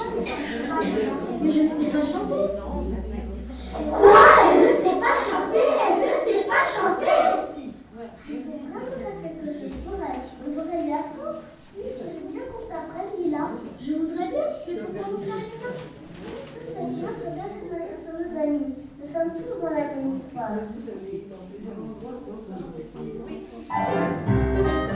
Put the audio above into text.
Mais je ne sais pas chanter. Quoi? Elle ne sait pas chanter? Elle ne sait pas chanter? Il faut vraiment faire quelque chose pour elle. On devrait lui apprendre. Oui, tu veux bien qu'on t'apprenne, Lila? Je voudrais bien, mais pourquoi vous ferez ça? Tout ce bien que personne ne reste sur nos amis. Nous sommes tous dans la même histoire.